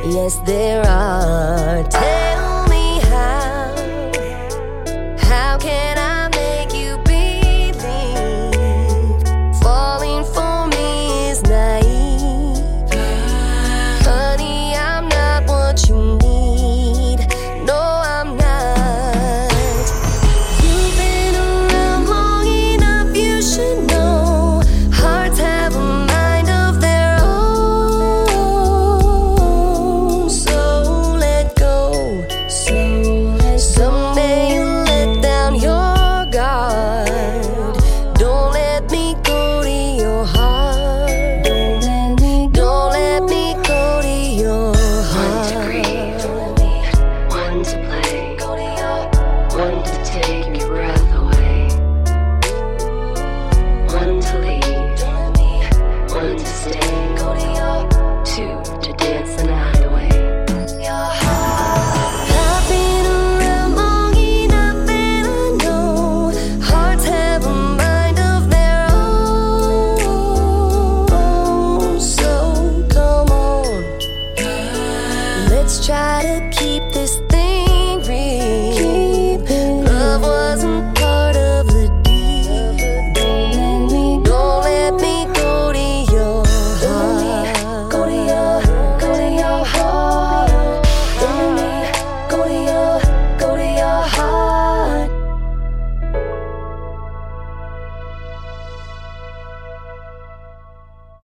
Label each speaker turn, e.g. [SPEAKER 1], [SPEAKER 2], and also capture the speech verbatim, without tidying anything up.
[SPEAKER 1] Yes, there are. Tell me how. How can I make you believe? Falling for me is naive. Honey, I'm not what you need. No, I'm not. You've been around long enough, you should know. Hearts have a mind of their own. So let go. Someday you'll let down your guard. Don't let me go to your heart. Don't let me go to your heart.
[SPEAKER 2] One to grieve, one to play, one to take your breath away, one to leave, one to stay, two to dance the night away.
[SPEAKER 1] I've been around long enough and I know hearts have a mind of their own. So come on, let's try to